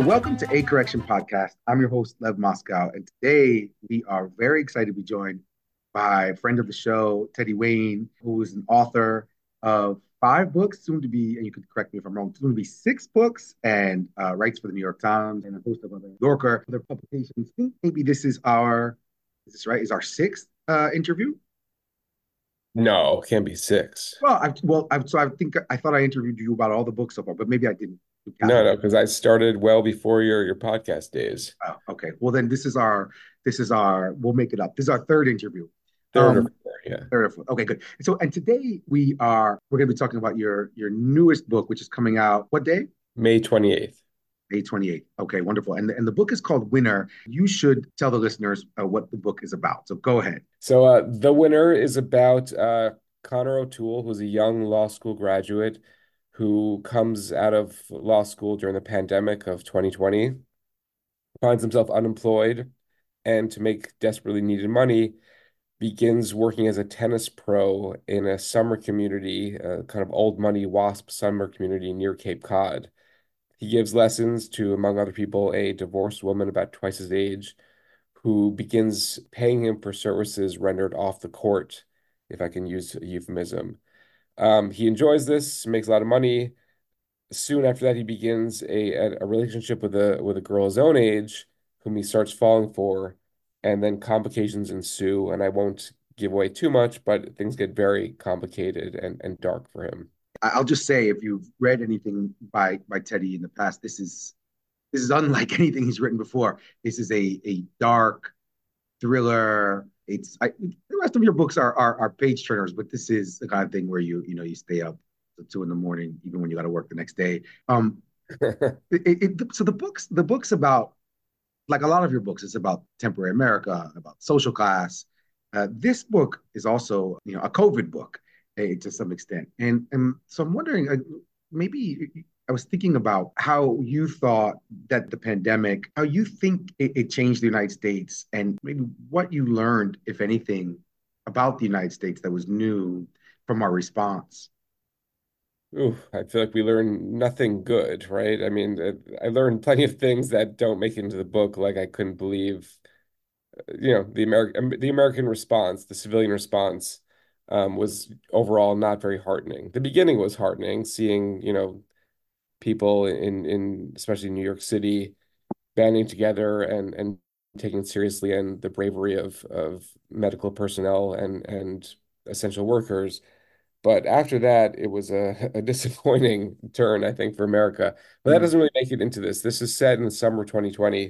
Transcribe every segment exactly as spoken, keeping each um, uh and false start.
welcome to A Correction Podcast. I'm your host, Lev Moscow, and today we are very excited to be joined by a friend of the show, Teddy Wayne, who is an author of five books, soon to be, and you could correct me if I'm wrong, soon to be six books, and uh, writes for the New York Times and a host of other New Yorker, other publications. I think maybe this is our, is this right? Is our sixth uh, interview? No, it can't be six. Well, I well, I so I think I thought I interviewed you about all the books so far, but maybe I didn't count. No, no, because I started well before your your podcast days. Oh, okay. Well, then this is our this is our we'll make it up. This is our third interview. Third or Um, fourth, yeah. third or fourth. Okay, good. So, and today we are we're going to be talking about your your newest book, which is coming out what day? May twenty-eighth. May twenty-eighth. Okay, wonderful. And and the book is called Winner. You should tell the listeners uh, what the book is about. So go ahead. So uh The Winner is about uh Connor O'Toole, who's a young law school graduate who comes out of law school during the pandemic of twenty twenty, finds himself unemployed, and to make desperately needed money, begins working as a tennis pro in a summer community, a kind of old money WASP summer community near Cape Cod. He gives lessons to, among other people, a divorced woman about twice his age who begins paying him for services rendered off the court, if I can use a euphemism. Um, he enjoys this, makes a lot of money. Soon after that, he begins a, a, a relationship with a with a girl his own age, whom he starts falling for, and then complications ensue. And I won't give away too much, but things get very complicated and, and dark for him. I- will just say, if you've read anything by by Teddy in the past, this is this is unlike anything he's written before. This is a a dark thriller. It's I, the rest of your books are, are are page turners, but this is the kind of thing where you you know you stay up till two in the morning, even when you got to work the next day. Um, it, it, so the books the books about, like a lot of your books, it's about temporary America, about social class. Uh, this book is also, you know, a COVID book, eh, to some extent, and and so I'm wondering, uh, maybe I was thinking about how you thought that the pandemic, how you think it, it changed the United States, and maybe what you learned, if anything, about the United States that was new from our response. Ooh, I feel like we learn nothing good, right? I mean, uh, I learned plenty of things that don't make it into the book, like I couldn't believe, uh, you know, the American the American response, the civilian response, um, was overall not very heartening. The beginning was heartening, seeing, you know, people in in especially New York City banding together and and taking it seriously, and the bravery of of medical personnel and and essential workers. But after that, it was a, a disappointing turn, I think, for America. But that Mm, doesn't really make it into this. This is set in the summer of twenty twenty.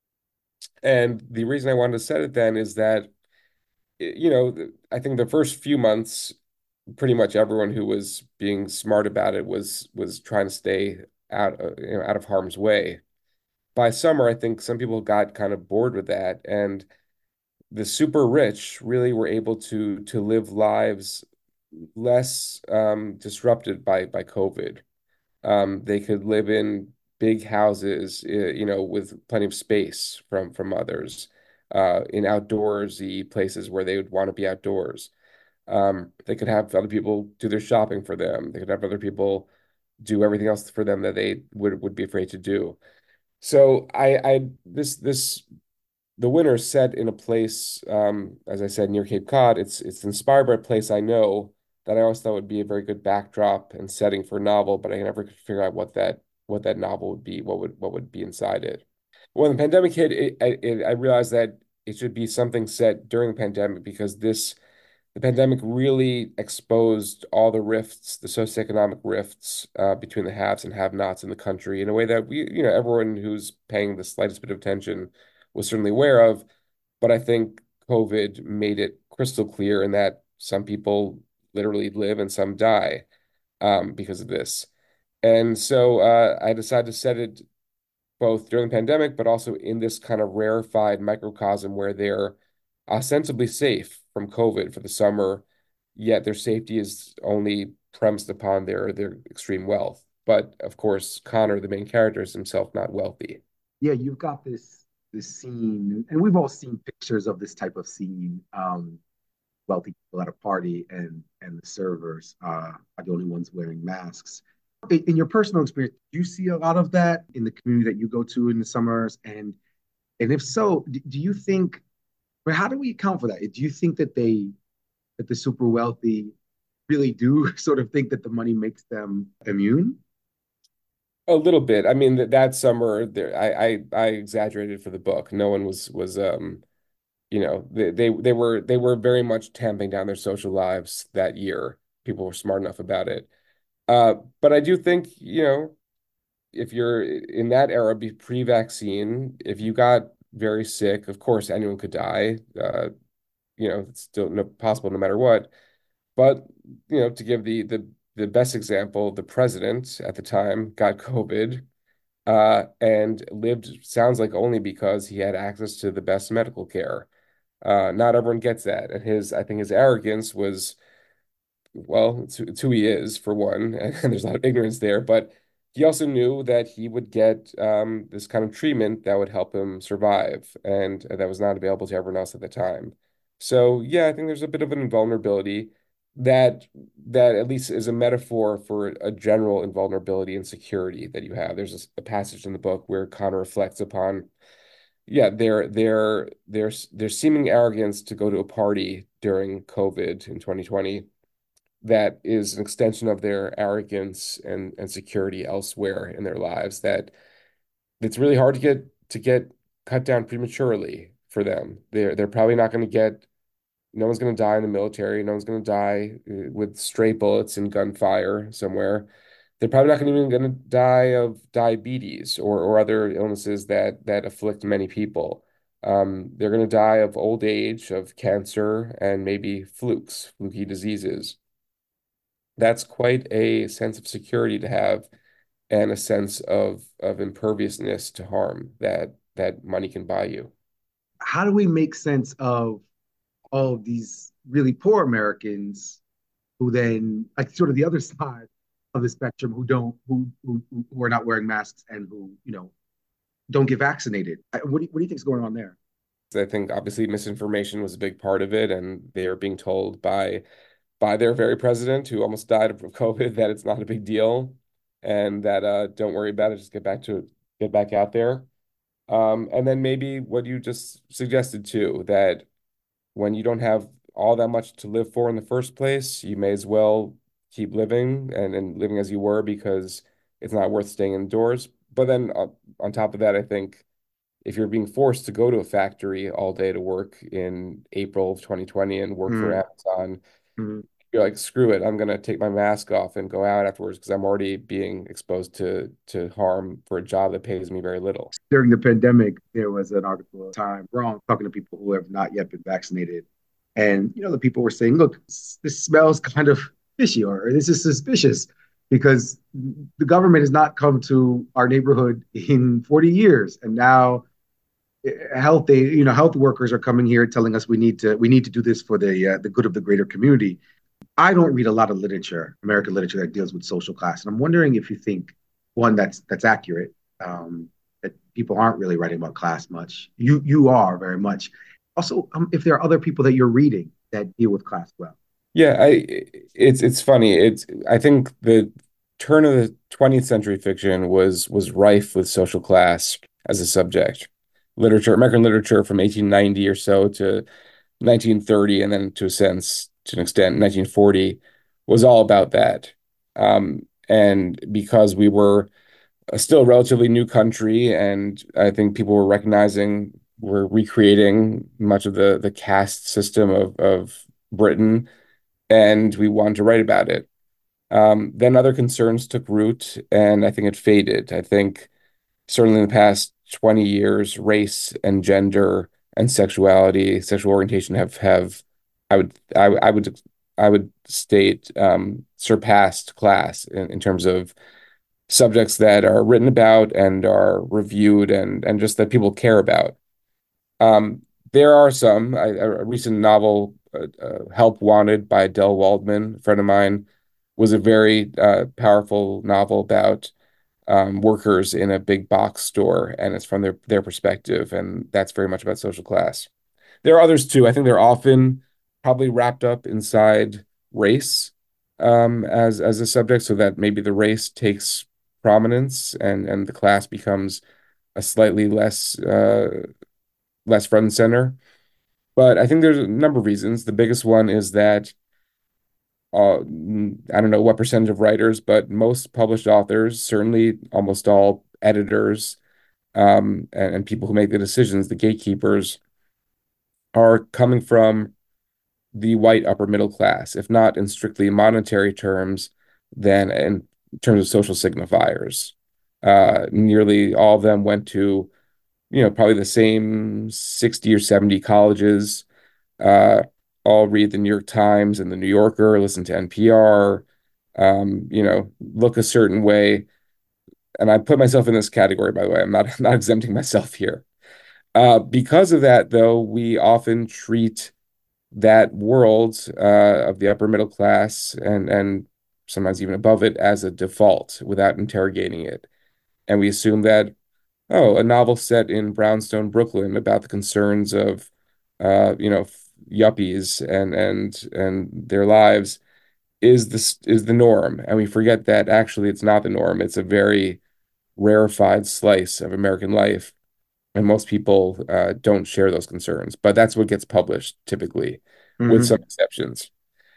And the reason I wanted to set it then is that, you know, I think the first few months, pretty much everyone who was being smart about it was was trying to stay out, uh, you know, out of harm's way. By summer, I think some people got kind of bored with that, and the super rich really were able to to live lives less um, disrupted by by COVID. Um, they could live in big houses, uh, you know, with plenty of space from from others, uh, in outdoorsy places where they would want to be outdoors. Um, they could have other people do their shopping for them. They could have other people do everything else for them that they would would be afraid to do. So I, I this this the winter set in a place, um, as I said, near Cape Cod. It's it's inspired by a place I know that I always thought would be a very good backdrop and setting for a novel, but I never could figure out what that what that novel would be, what would what would be inside it. When the pandemic hit, it, I- it, I realized that it should be something set during the pandemic because this the pandemic really exposed all the rifts, the socioeconomic rifts, uh, between the haves and have-nots in the country in a way that we, you know, everyone who's paying the slightest bit of attention was certainly aware of. But I think COVID made it crystal clear in that some people literally live and some die, um, because of this. And so uh, I decided to set it both during the pandemic, but also in this kind of rarefied microcosm where they're ostensibly safe from COVID for the summer, yet their safety is only premised upon their their extreme wealth. But of course, Connor, the main character, is himself not wealthy. yeah, you've got this this scene, and we've all seen pictures of this type of scene. Um, wealthy people at a party, and and the servers uh, are the only ones wearing masks. In, in your personal experience, do you see a lot of that in the community that you go to in the summers? And and if so, do, do you think, or how do we account for that? Do you think that they that the super wealthy really do sort of think that the money makes them immune? A little bit. I mean, that that summer there, I, I I exaggerated for the book. No one was was um you know they, they they were they were very much tamping down their social lives that year. People were smart enough about it. Uh, but I do think, you know, if you're in that era, be pre-vaccine, if you got very sick, of course anyone could die. Uh, you know, it's still no, possible no matter what. But, you know, to give the the the best example, the president at the time got COVID, uh, and lived, sounds like only because he had access to the best medical care. Uh, not everyone gets that, and his, I think his arrogance was, well, it's, it's who he is for one, and there's a lot of ignorance there, but he also knew that he would get um, this kind of treatment that would help him survive, and that was not available to everyone else at the time. So yeah, I think there's a bit of an invulnerability that that at least is a metaphor for a general invulnerability and security that you have. There's a, a passage in the book where Connor reflects upon, yeah, their their their their seeming arrogance to go to a party during COVID in twenty twenty that is an extension of their arrogance and and security elsewhere in their lives, that it's really hard to get to get cut down prematurely for them. They're they're probably not going to get, no one's going to die in the military, no one's going to die uh, with stray bullets and gunfire somewhere. They're probably not gonna even going to die of diabetes or or other illnesses that that afflict many people. Um, they're going to die of old age, of cancer, and maybe flukes, fluky diseases. That's quite a sense of security to have, and a sense of of imperviousness to harm that that money can buy you. How do we make sense of all of these really poor Americans who then, like, sort of the other side of the spectrum, who don't, who who, who are not wearing masks and who, you know, don't get vaccinated? What do you, what do you think is going on there? I think obviously misinformation was a big part of it, and they are being told by by their very president, who almost died of COVID, that it's not a big deal, and that uh, don't worry about it, just get back to get back out there. Um, and then maybe what you just suggested too, that when you don't have all that much to live for in the first place, you may as well keep living and, and living as you were, because it's not worth staying indoors. But then uh, on top of that, I think if you're being forced to go to a factory all day to work in April of twenty twenty and work for Mm, Amazon, mm. you're like, screw it, I'm gonna take my mask off and go out afterwards because I'm already being exposed to to harm for a job that pays me very little. During the pandemic, there was an article, Time Wrong, talking to people who have not yet been vaccinated. And, you know, the people were saying, look, this smells kind of fishy, or this is suspicious because the government has not come to our neighborhood in forty years. And now eh, health, they, you know, health workers are coming here telling us we need to, we need to do this for the, uh, the good of the greater community. I don't read a lot of literature, American literature, that deals with social class, and I'm wondering if you think, one, that's that's accurate, um, that people aren't really writing about class much. You you are very much. Also, um, if there are other people that you're reading that deal with class well. Yeah, I it's it's funny. It's I think the turn of the twentieth century fiction was was rife with social class as a subject. Literature, American literature from eighteen ninety or so to nineteen thirty, and then to a sense, to an extent, nineteen forty was all about that. Um, and because we were a still relatively new country, and I think people were recognizing, we're recreating much of the the caste system of of Britain, and we wanted to write about it. Um, then other concerns took root, and I think it faded. I think certainly in the past twenty years, race and gender and sexuality, sexual orientation have have I would I, I would I would state um, surpassed class in, in terms of subjects that are written about and are reviewed, and and just that people care about. Um, there are some. I, a recent novel, uh, uh, Help Wanted by Del Waldman, a friend of mine, was a very uh, powerful novel about um, workers in a big box store, and it's from their their perspective, and that's very much about social class. There are others too. I think they're often probably wrapped up inside race, um, as as a subject, so that maybe the race takes prominence and and the class becomes a slightly less uh, less front and center. But I think there's a number of reasons. The biggest one is that uh, I don't know what percentage of writers, but most published authors, certainly almost all editors, um, and, and people who make the decisions, the gatekeepers, are coming from the white upper middle class, if not in strictly monetary terms, then in terms of social signifiers. Uh, nearly all of them went to, you know, probably the same sixty or seventy colleges, uh, all read the New York Times and the New Yorker, listen to N P R, um, you know, look a certain way. And I put myself in this category, by the way. I'm not not exempting myself here. Uh, because of that, though, we often treat that world uh, of the upper middle class and and sometimes even above it as a default without interrogating it. And we assume that, oh, a novel set in brownstone Brooklyn about the concerns of uh, you know, yuppies and and and their lives is this is the norm. And we forget that actually it's not the norm. It's a very rarefied slice of American life. And most people uh, don't share those concerns, but that's what gets published typically, with some Hmm. exceptions.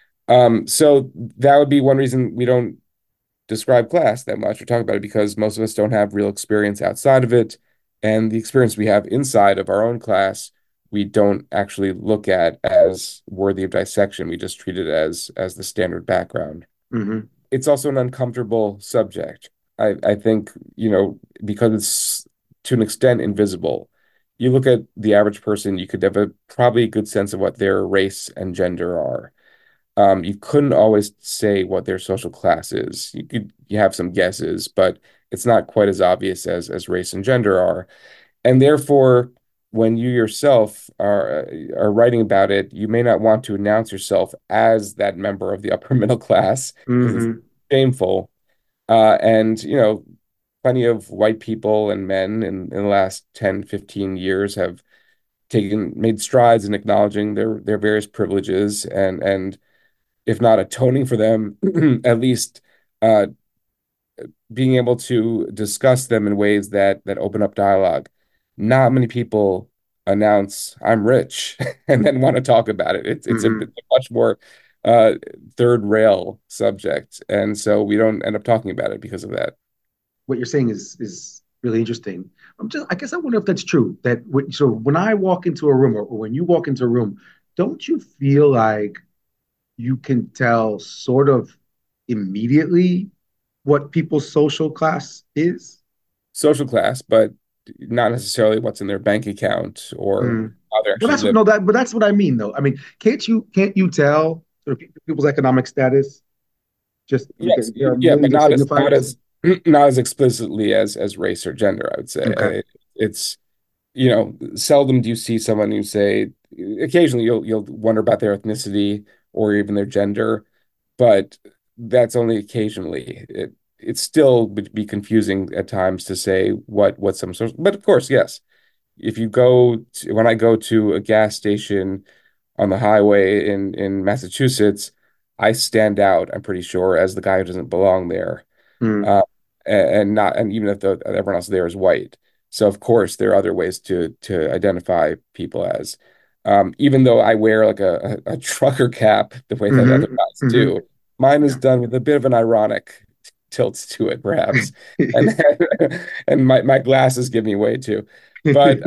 Um, so that would be one reason we don't describe class that much or talk about it because most of us don't have real experience outside of it. And the experience we have inside of our own class, we don't actually look at as worthy of dissection. We just treat it as as the standard background. Hmm. It's also an uncomfortable subject. I, I think, you know, because it's to an extent invisible. You look at the average person, you could have a probably a good sense of what their race and gender are. Um, you couldn't always say what their social class is. You could you have some guesses, but it's not quite as obvious as as race and gender are. And therefore, when you yourself are are writing about it, you may not want to announce yourself as that member of the upper middle class because it's Hmm. shameful. Uh, and you know, plenty of white people and men in, in the last ten, fifteen years have taken made strides in acknowledging their their various privileges and and if not atoning for them, at least uh, being able to discuss them in ways that that open up dialogue. Not many people announce I'm rich and then want to talk about it. It's it's a, Hmm. it's a much more uh, third rail subject, and so we don't end up talking about it because of that. What you're saying is is really interesting. I'm just, I guess I wonder if that's true. That when, so when I walk into a room or, or when you walk into a room, don't you feel like you can tell sort of immediately what people's social class is? Social class, but not necessarily what's in their bank account or Mm. how they're Well, actually that's what living. no that but that's what I mean though. I mean, can't you can't you tell sort of pe- people's economic status just because Yes, there are yeah, but millions of not as not signifiers? as not as explicitly as as race or gender, I would say. Okay. It, it's you know, seldom do you see someone who say occasionally you'll you'll wonder about their ethnicity or even their gender, but that's only occasionally. It it still would be confusing at times to say what what some sort. But of course, yes, if you go to, when I go to a gas station on the highway in in Massachusetts, I stand out, I'm pretty sure, as the guy who doesn't belong there. Mm. Uh, and not and even if the everyone else there is white. So of course there are other ways to to identify people as. Um, even though I wear like a, a, a trucker cap the way that other Hmm. guys Hmm. do, mine is Yeah. done with a bit of an ironic tilt to it, perhaps. And and my, my glasses give me away too. But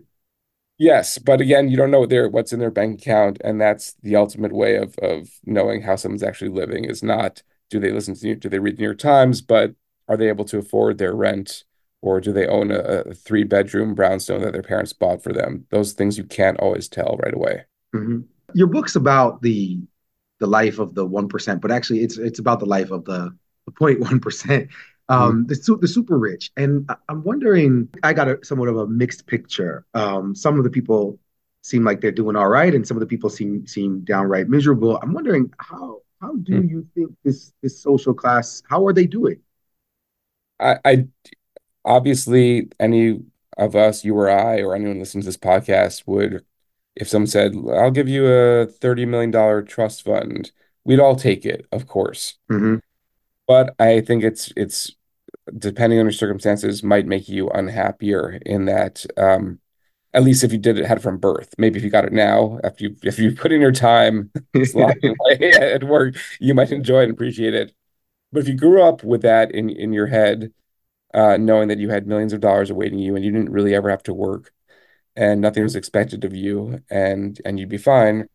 yes, but again, you don't know what their what's in their bank account, and that's the ultimate way of of knowing how someone's actually living is not do they listen to you, do they read the New York Times, but are they able to afford their rent, or do they own a, a three bedroom brownstone that their parents bought for them? Those things you can't always tell right away. Hmm. Your book's about the the life of the one percent, but actually it's it's about the life of the the zero point one percent, Mhm. um, the su- the super rich. And I- I'm wondering, I got a somewhat of a mixed picture. Um, some of the people seem like they're doing all right, and some of the people seem seem downright miserable. I'm wondering how how do you think this this social class, how are they doing? I, I obviously any of us, you or I, or anyone listening to this podcast would, if someone said, I'll give you a thirty million dollar trust fund, we'd all take it, of course. Hmm. But I think it's it's depending on your circumstances, might make you unhappier in that, um, at least if you did it had it from birth. Maybe if you got it now, after you if you put in your time slogging away at work, you might enjoy it and appreciate it. But if you grew up with that in in your head, uh, knowing that you had millions of dollars awaiting you and you didn't really ever have to work and nothing was expected of you and and you'd be fine,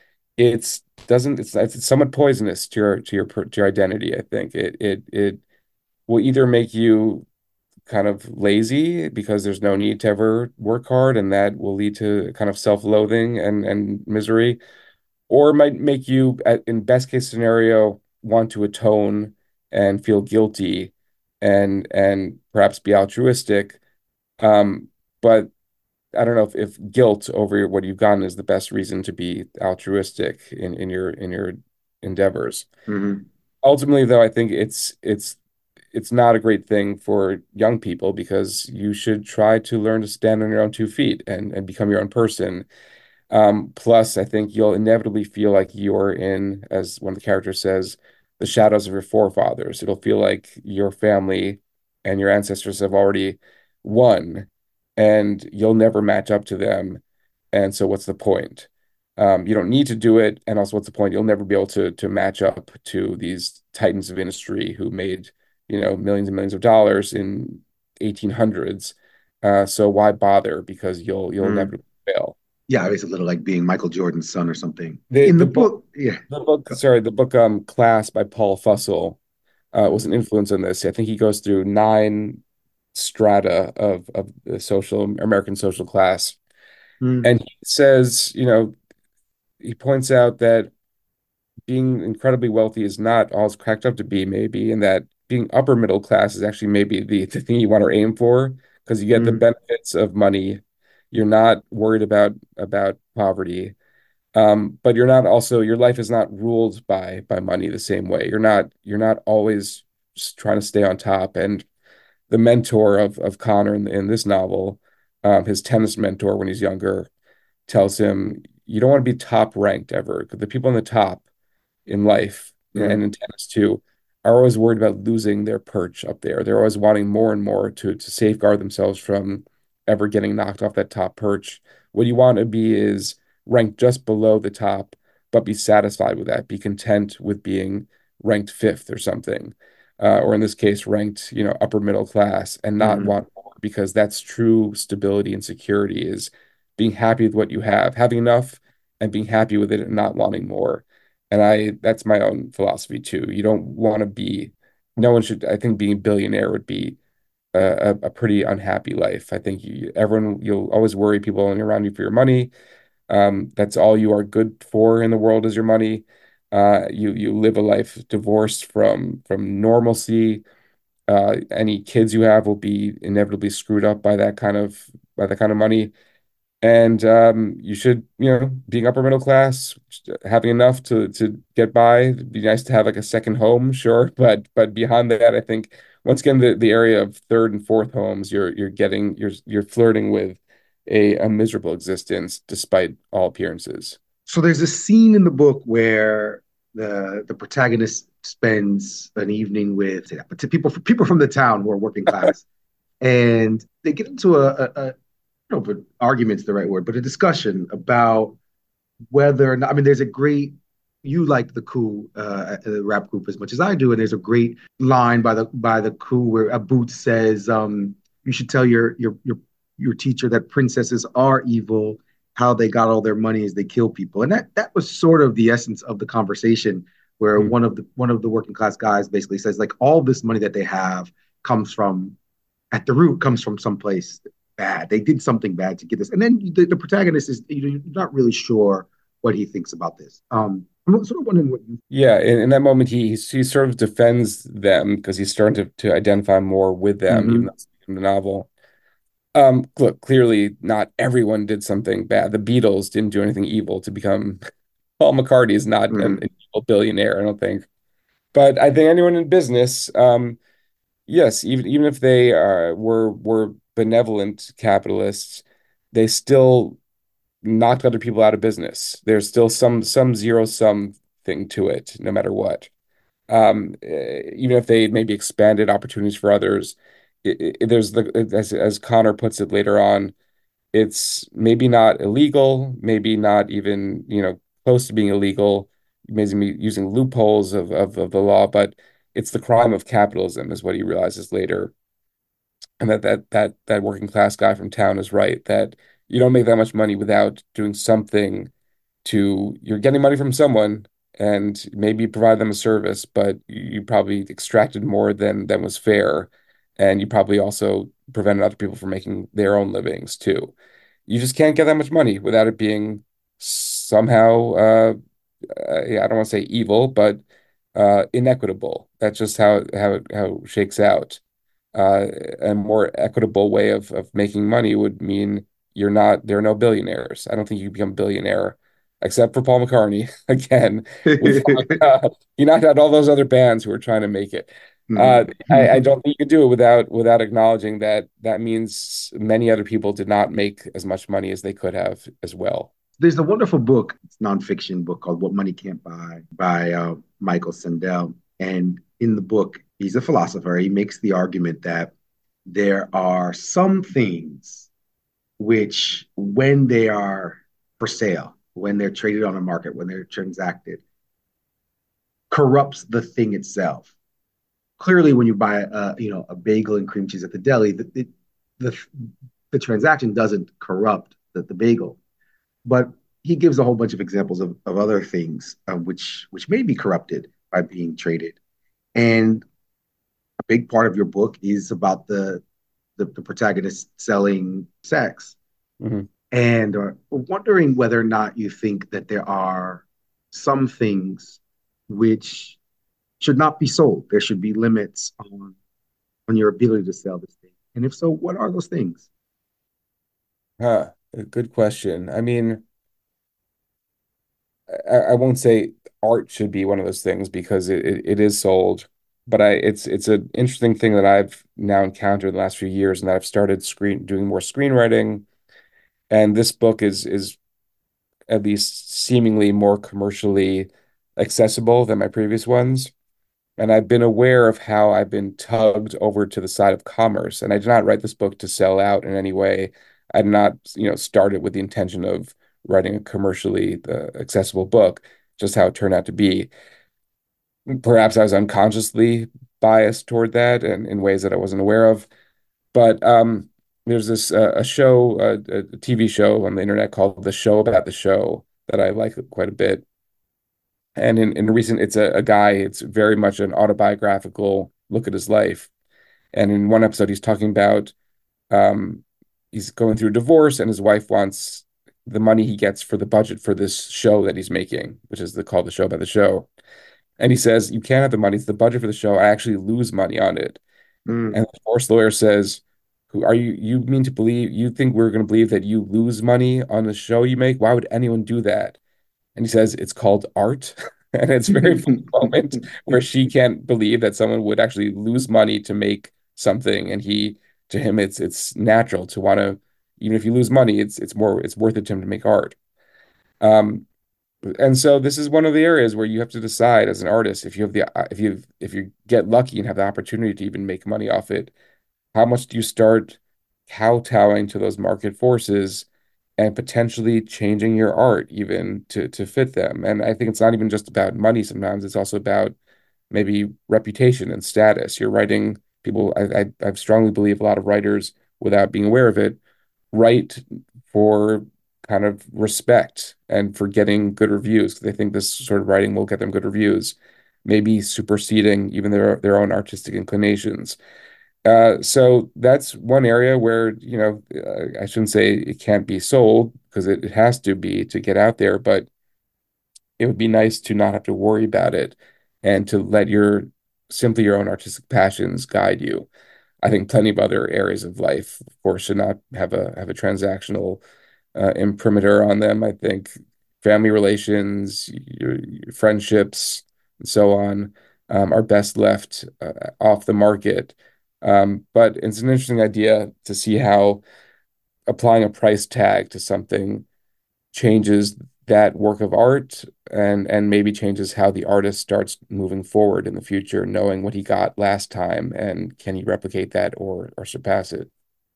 it's doesn't it's it's somewhat poisonous to your to your to your identity. I think it it it will either make you kind of lazy because there's no need to ever work hard, and that will lead to kind of self-loathing and and misery, or it might make you, at, in best case scenario, want to atone and feel guilty and and perhaps be altruistic. Um, but I don't know if, if guilt over what you've gotten is the best reason to be altruistic in in your in your endeavors. Hmm. Ultimately, though, I think it's it's it's not a great thing for young people because you should try to learn to stand on your own two feet and and become your own person. Um, plus, I think you'll inevitably feel like you're in, as one of the characters says, the shadows of your forefathers. It'll feel like your family and your ancestors have already won, and you'll never match up to them. And so, what's the point? Um, you don't need to do it, and also, what's the point? You'll never be able to to match up to these titans of industry who made, you know, millions and millions of dollars in eighteen hundreds. Uh, so why bother? Because you'll you'll Mm. inevitably fail. Yeah, it's a little like being Michael Jordan's son or something. The In the the book book, yeah. the book sorry the book um Class by Paul Fussell uh, was an influence on this. I think he goes through nine strata of of the social American social class, Mm, and he says, you know, he points out that being incredibly wealthy is not all it's cracked up to be, maybe, and that being upper middle class is actually maybe the, the thing you want to aim for because you get the mm, benefits of money. You're not worried about about poverty. Um, but you're not also your life is not ruled by by money the same way. You're not you're not always just trying to stay on top. And the mentor of of Connor in, in this novel, um, his tennis mentor when he's younger, tells him you don't want to be top ranked ever because the people on the top in life and mm, in tennis too are always worried about losing their perch up there. They're always wanting more and more to to safeguard themselves from ever getting knocked off that top perch. What you want to be is ranked just below the top, but be satisfied with that. Be content with being ranked fifth or something, uh, or in this case, ranked, you know, upper middle class, and not mm. want more because that's true stability and security is being happy with what you have, having enough and being happy with it and not wanting more. And I that's my own philosophy too. You don't want to be, no one should, I think being a billionaire would be a, a, a pretty unhappy life. I think you, everyone, you'll always worry people around you for your money. Um, that's all you are good for in the world is your money. Uh, you you live a life divorced from from normalcy. Uh, any kids you have will be inevitably screwed up by that kind of by that kind of money. And um, you should, you know, being upper middle class, having enough to to get by. It'd be nice to have like a second home, sure, but but beyond that, I think once again the the area of third and fourth homes, you're you're getting you're you're flirting with a a miserable existence despite all appearances. So there's a scene in the book where the the protagonist spends an evening with to people people from the town who are working class, and they get into a, a, a I don't know if argument's the right word, but a discussion about whether or not, I mean, there's a great, you like the Coup, uh, the rap group as much as I do, and there's a great line by the by the Coup where a boot says, um, "You should tell your your your your teacher that princesses are evil. How they got all their money is they kill people," and that that was sort of the essence of the conversation, where Hmm. one of the one of the working class guys basically says, like, all this money that they have comes from, at the root, comes from someplace bad. They did something bad to get this. And then the, the protagonist is, you're not really sure what he thinks about this. Um, I'm sort of wondering what you. Yeah, in, in that moment, he he he sort of defends them because he's starting to to identify more with them, even though Mm-hmm, it's in the novel. Um, look, clearly not everyone did something bad. The Beatles didn't do anything evil to become Paul McCartney is not an, mm-hmm, an evil billionaire, I don't think. But I think anyone in business, um, yes, even even if they uh, were were benevolent capitalists, they still knocked other people out of business. There's still some some zero sum thing to it, no matter what. Um, eh, even if they maybe expanded opportunities for others, it, it, there's the as as Connor puts it later on, it's maybe not illegal, maybe not even, you know, close to being illegal, maybe using loopholes of, of, of the law, but it's the crime of capitalism, is what he realizes later. And that that that that working class guy from town is right, that you don't make that much money without doing something to you're getting money from someone and maybe provide them a service, but you probably extracted more than than was fair, and you probably also prevented other people from making their own livings too. You just can't get that much money without it being somehow uh, uh yeah, I don't want to say evil, but uh inequitable. That's just how how it how it shakes out. Uh, a more equitable way of of making money would mean you're not there are no billionaires. I don't think you become a billionaire except for Paul McCartney again with uh, he knocked out all those other bands who were trying to make it. Uh, I, I don't think you could do it without without acknowledging that that means many other people did not make as much money as they could have as well. There's a wonderful book, it's a nonfiction book called What Money Can't Buy by uh, Michael Sandel. And in the book, he's a philosopher. He makes the argument that there are some things which, when they are for sale, when they're traded on a market, when they're transacted, corrupts the thing itself. Clearly, when you buy a you know a bagel and cream cheese at the deli, the the, the, the transaction doesn't corrupt the, the bagel, but he gives a whole bunch of examples of, of other things uh, which which may be corrupted by being traded. And a big part of your book is about the the, the protagonist selling sex, Mhm. and uh, wondering whether or not you think that there are some things which should not be sold. There should be limits on on your ability to sell this thing. And if so, what are those things? Huh. Good question. I mean, I, I won't say art should be one of those things because it, it, it is sold, but I it's it's an interesting thing that I've now encountered in the last few years, and that I've started screen doing more screenwriting, and this book is is at least seemingly more commercially accessible than my previous ones. And I've been aware of how I've been tugged over to the side of commerce. And I did not write this book to sell out in any way. I did not, you know, start it with the intention of writing a commercially uh, accessible book, just how it turned out to be. Perhaps I was unconsciously biased toward that and in ways that I wasn't aware of. But um, there's this uh, a show, uh, a T V show on the internet called The Show About the Show that I like quite a bit. And in, in recent, it's a, a guy, it's very much an autobiographical look at his life. And in one episode, he's talking about um, he's going through a divorce, and his wife wants the money he gets for the budget for this show that he's making, which is the called The Show About the Show. And he says, "You can't have the money. It's the budget for the show. I actually lose money on it." Mm. And the divorce lawyer says, "Who are you? You mean to believe, you think we're going to believe that you lose money on the show you make? Why would anyone do that?" And he says it's called art. And it's a very funny moment where she can't believe that someone would actually lose money to make something. And he, to him, it's it's natural to want to, even if you lose money, it's it's more it's worth it to him to make art. Um, and so this is one of the areas where you have to decide as an artist if you have the if you if you get lucky and have the opportunity to even make money off it, how much do you start kowtowing to those market forces and potentially changing your art even to to fit them? And I think it's not even just about money sometimes, it's also about maybe reputation and status. You're writing people, I I, I strongly believe a lot of writers, without being aware of it, write for kind of respect and for getting good reviews because they think this sort of writing will get them good reviews, maybe superseding even their their own artistic inclinations. Uh, so that's one area where, you know, uh, I shouldn't say it can't be sold because it, it has to be to get out there, but it would be nice to not have to worry about it and to let your simply your own artistic passions guide you. I think plenty of other areas of life, of course, should not have a have a transactional uh, imprimatur on them. I think family relations, your, your friendships, and so on, um, are best left uh, off the market. Um, but it's an interesting idea to see how applying a price tag to something changes that work of art and and maybe changes how the artist starts moving forward in the future, knowing what he got last time and can he replicate that or or surpass it.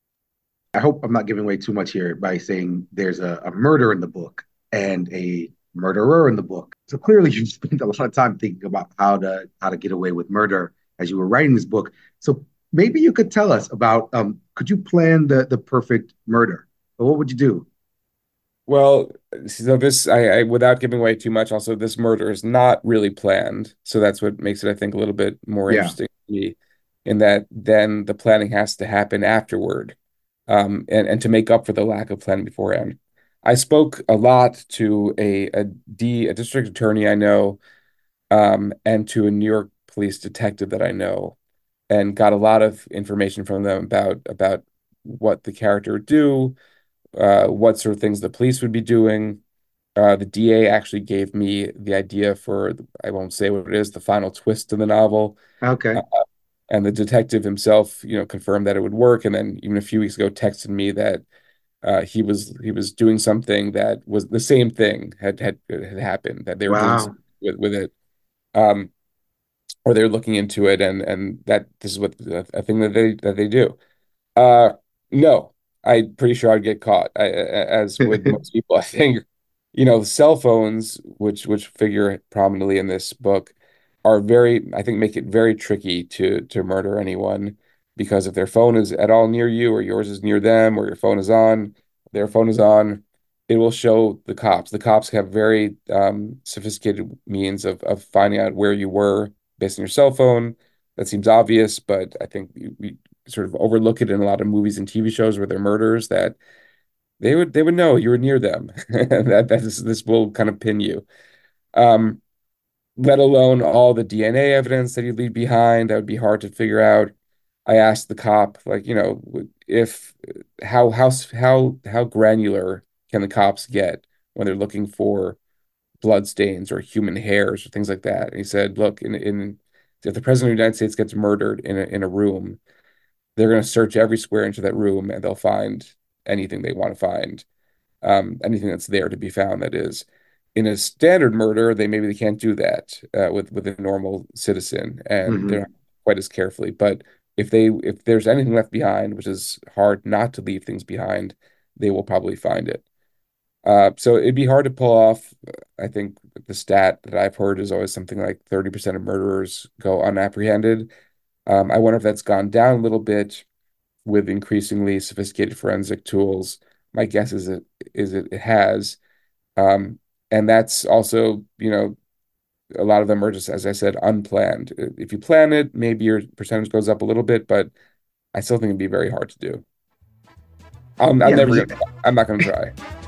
I hope I'm not giving away too much here by saying there's a, a murder in the book and a murderer in the book. So clearly you spent a lot of time thinking about how to how to get away with murder as you were writing this book. So maybe you could tell us about um, could you plan the the perfect murder? Or what would you do? Well, so this I, I without giving away too much, also this murder is not really planned. So that's what makes it, I think, a little bit more Yeah. interesting to me, in that then the planning has to happen afterward, um, and, and to make up for the lack of planning beforehand. I spoke a lot to a a D a district attorney I know, um, and to a New York police detective that I know, and got a lot of information from them about about what the character would do, uh, what sort of things the police would be doing. Uh, the D A actually gave me the idea for, I won't say what it is, the final twist of the novel. Uh, Okay. and the detective himself, you know, confirmed that it would work. And then even a few weeks ago, texted me that uh, he was he was doing something that was the same thing had had had happened, that they were doing Wow. something with with it, um, or they're looking into it, and and that this is what a thing that they that they do. Uh, no, I'm pretty sure I'd get caught. I, as with most people, I think, you know, cell phones, which which figure prominently in this book, are very, I think, make it very tricky to to murder anyone, because if their phone is at all near you, or yours is near them, or your phone is on, their phone is on, it will show the cops. The cops have very um, sophisticated means of of finding out where you were based on your cell phone. That seems obvious, but I think we, sort of overlook it in a lot of movies and T V shows where they're murderers, that they would they would know you were near them. that that is, this will kind of pin you. Um, let alone all the D N A evidence that you leave behind. That would be hard to figure out. I asked the cop, like, you know, if how how how how granular can the cops get when they're looking for blood stains or human hairs or things like that? And he said, look, in in if the president of the United States gets murdered in a in a room, they're going to search every square inch of that room and they'll find anything they want to find, um, anything that's there to be found. That is, in a standard murder, they maybe they can't do that uh, with with a normal citizen, and they're not Hmm. quite as carefully. But if they if there's anything left behind, which is hard not to leave things behind, they will probably find it. Uh, so it'd be hard to pull off. I think the stat that I've heard is always something like thirty percent of murderers go unapprehended. Um, I wonder if that's gone down a little bit with increasingly sophisticated forensic tools. My guess is it is it, it has. Um, and that's also, you know, a lot of them are just, as I said, unplanned. If you plan it, maybe your percentage goes up a little bit, but I still think it'd be very hard to do. I'm, I'm Yeah, but never you, gonna, I'm not gonna try.